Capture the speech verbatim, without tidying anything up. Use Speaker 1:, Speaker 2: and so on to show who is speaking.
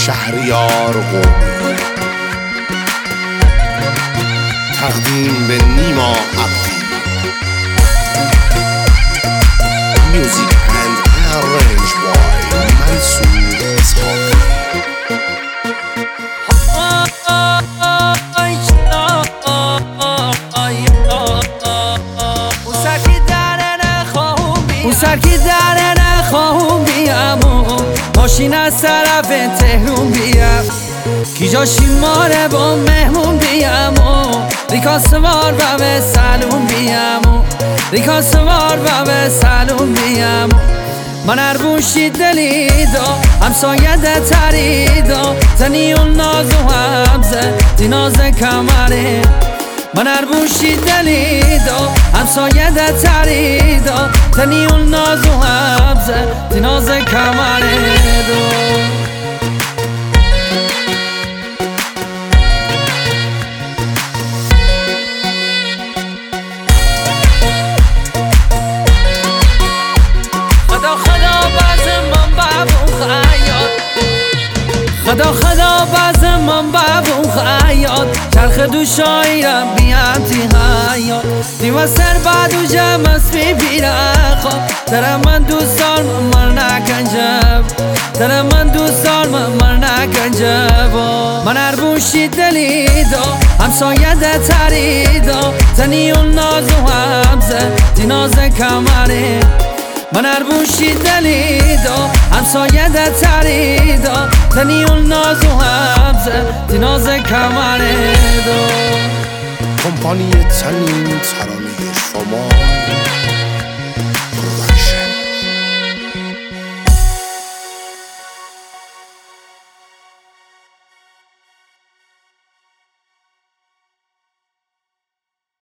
Speaker 1: شهریار قومی. تقدیم به نیما عبدی. Music and arranged by منصور اسحاقی.
Speaker 2: اون سر که در نخواهم بیام و ماشین از طرف تهرون بیام، کی جاشی ماره با مهمون بیام و ریکا سوار و به سلون بیام و ریکا سوار و به سلون بیام. من اربوشی دلیدا همسایه ده تریدا زنی و ناز و همزه دی ناز کمره. من اربوشی دلیدا همسایه ده تریدا زنی و ناز و همزه دی ناز کمره دو. خدا خدا باز من بابون خیاد چرخ دو شایرم بیام تی حیات دیو سر بعدو جمع از بی بیرخا درم من دو سال مر نکن جب درم من دو سال مر نکن جب. من اربوشی دلیدا همسایه ده تریدا زنی و ناز و همزه دی ناز کمره. من اربوشی دلیدا همسایه ده تریدا زنی و ناز و همزه دی ناز کمره دو.
Speaker 1: کمپانی تنین ترانه شما